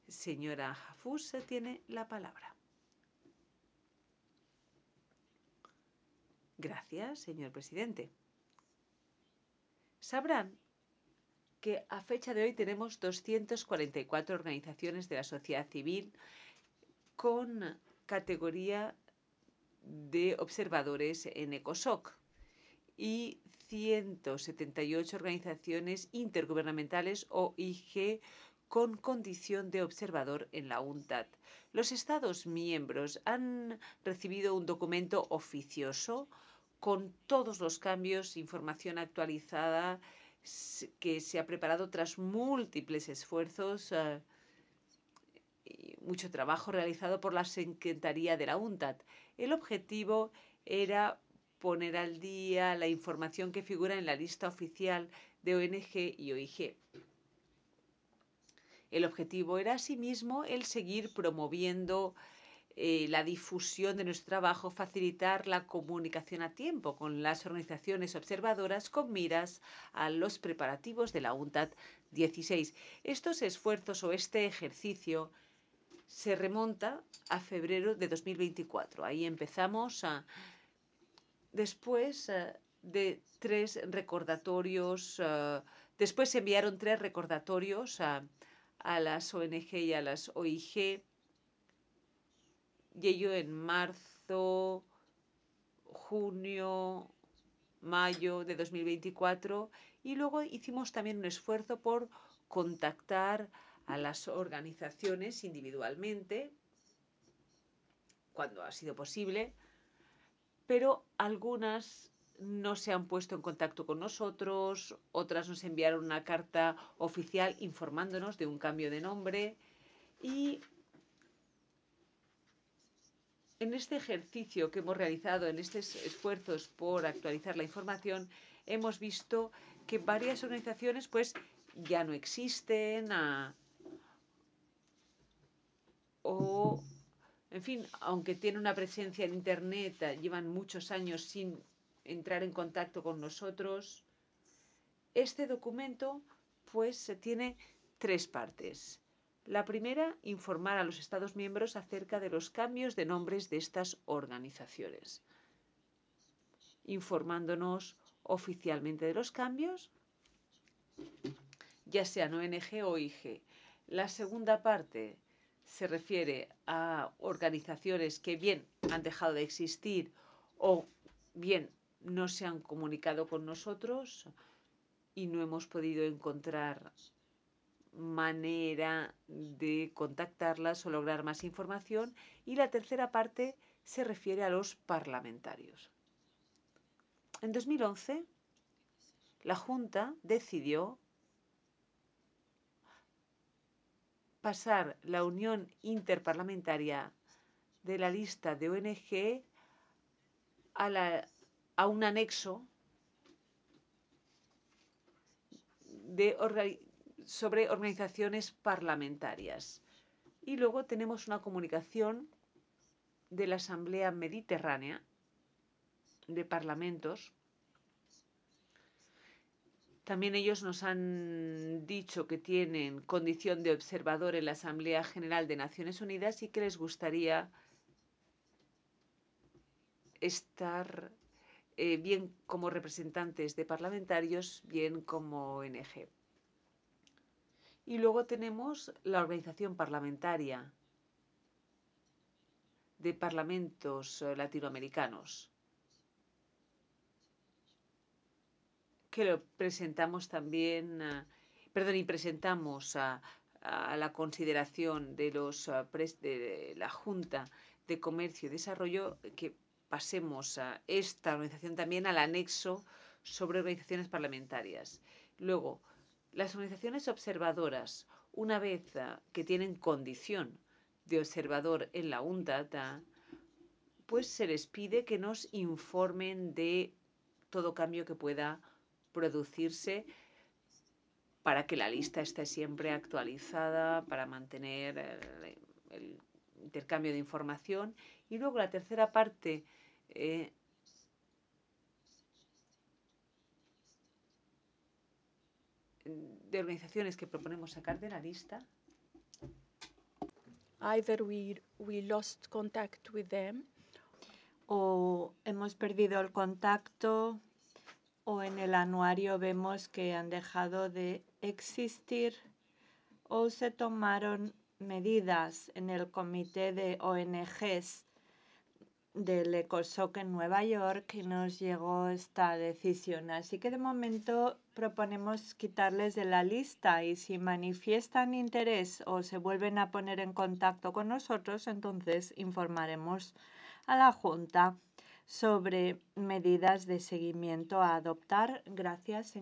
Señora Hafous tiene la palabra. Gracias, señor presidente. Sabrán que a fecha de hoy tenemos 244 organizaciones de la sociedad civil con categoría de observadores en ECOSOC y 178 organizaciones intergubernamentales OIG con condición de observador en la UNCTAD. Los Estados miembros han recibido un documento oficioso con todos los cambios, información actualizada que se ha preparado tras múltiples esfuerzos y mucho trabajo realizado por la Secretaría de la UNCTAD. El objetivo era poner al día la información que figura en la lista oficial de ONG y OIG. El objetivo era asimismo el seguir promoviendo la difusión de nuestro trabajo, facilitar la comunicación a tiempo con las organizaciones observadoras con miras a los preparativos de la UNCTAD 16. Estos esfuerzos o este ejercicio se remonta a febrero de 2024. Ahí empezamos después de 3 recordatorios, después se enviaron 3 recordatorios a las ONG y a las OIG, y ello en marzo, junio, mayo de 2024, y luego hicimos también un esfuerzo por contactar a las organizaciones individualmente, cuando ha sido posible, pero algunas no se han puesto en contacto con nosotros, otras nos enviaron una carta oficial informándonos de un cambio de nombre y en este ejercicio que hemos realizado, en estos esfuerzos por actualizar la información, hemos visto que varias organizaciones pues ya no existen o, en fin, aunque tienen una presencia en Internet, llevan muchos años sin entrar en contacto con nosotros. Este documento pues tiene 3 partes. La primera, informar a los Estados miembros acerca de los cambios de nombres de estas organizaciones, informándonos oficialmente de los cambios, ya sean ONG o OIG. La segunda parte se refiere a organizaciones que bien han dejado de existir o bien no se han comunicado con nosotros y no hemos podido encontrar manera de contactarlas o lograr más información. Y la tercera parte se refiere a los parlamentarios. En 2011, la Junta decidió pasar la Unión Interparlamentaria de la lista de ONG a un anexo sobre organizaciones parlamentarias. Y luego tenemos una comunicación de la Asamblea Mediterránea de Parlamentos. También ellos nos han dicho que tienen condición de observador en la Asamblea General de Naciones Unidas y que les gustaría estar bien como representantes de parlamentarios, bien como ONG. Y luego tenemos la organización parlamentaria de parlamentos latinoamericanos, que lo presentamos también, y presentamos a la consideración de de la Junta de Comercio y Desarrollo que pasemos a esta organización también al anexo sobre organizaciones parlamentarias. Luego, las organizaciones observadoras, una vez que tienen condición de observador en la UNCTAD, pues se les pide que nos informen de todo cambio que pueda producirse para que la lista esté siempre actualizada, para mantener el intercambio de información. Y luego la tercera parte de organizaciones que proponemos sacar de la lista either we lost contact with them, o hemos perdido el contacto, o en el anuario vemos que han dejado de existir, o se tomaron medidas en el comité de ONGs del ECOSOC en Nueva York y nos llegó esta decisión. Así que de momento proponemos quitarles de la lista, y si manifiestan interés o se vuelven a poner en contacto con nosotros, entonces informaremos a la Junta sobre medidas de seguimiento a adoptar. Gracias.